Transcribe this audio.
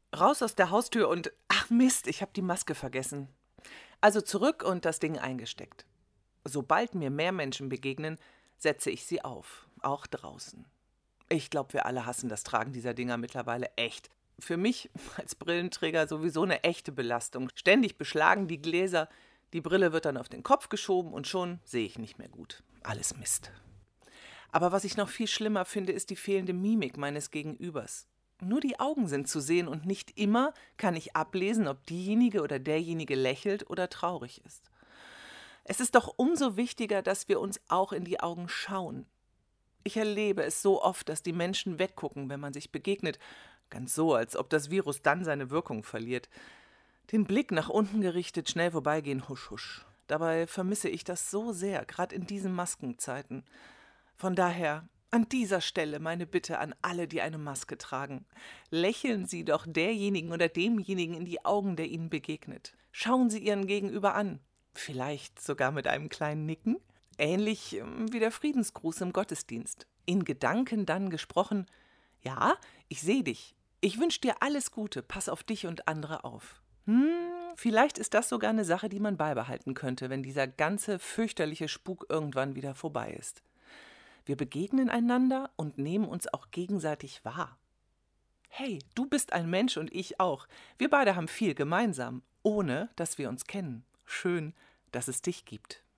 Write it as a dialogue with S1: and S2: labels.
S1: Raus aus der Haustür und ach Mist, ich habe die Maske vergessen. Also zurück und das Ding eingesteckt. Sobald mir mehr Menschen begegnen, setze ich sie auf, auch draußen. Ich glaube, wir alle hassen das Tragen dieser Dinger mittlerweile echt. Für mich als Brillenträger sowieso eine echte Belastung. Ständig beschlagen die Gläser, die Brille wird dann auf den Kopf geschoben und schon sehe ich nicht mehr gut. Alles Mist. Aber was ich noch viel schlimmer finde, ist die fehlende Mimik meines Gegenübers. Nur die Augen sind zu sehen und nicht immer kann ich ablesen, ob diejenige oder derjenige lächelt oder traurig ist. Es ist doch umso wichtiger, dass wir uns auch in die Augen schauen. Ich erlebe es so oft, dass die Menschen weggucken, wenn man sich begegnet, ganz so, als ob das Virus dann seine Wirkung verliert. Den Blick nach unten gerichtet, schnell vorbeigehen, husch, husch. Dabei vermisse ich das so sehr, gerade in diesen Maskenzeiten. Von daher an dieser Stelle meine Bitte an alle, die eine Maske tragen. Lächeln Sie doch derjenigen oder demjenigen in die Augen, der Ihnen begegnet. Schauen Sie Ihren Gegenüber an. Vielleicht sogar mit einem kleinen Nicken. Ähnlich wie der Friedensgruß im Gottesdienst. In Gedanken dann gesprochen: Ja, ich sehe dich. Ich wünsche dir alles Gute. Pass auf dich und andere auf. Vielleicht ist das sogar eine Sache, die man beibehalten könnte, wenn dieser ganze fürchterliche Spuk irgendwann wieder vorbei ist. Wir begegnen einander und nehmen uns auch gegenseitig wahr. Hey, du bist ein Mensch und ich auch. Wir beide haben viel gemeinsam, ohne dass wir uns kennen. Schön, dass es dich gibt.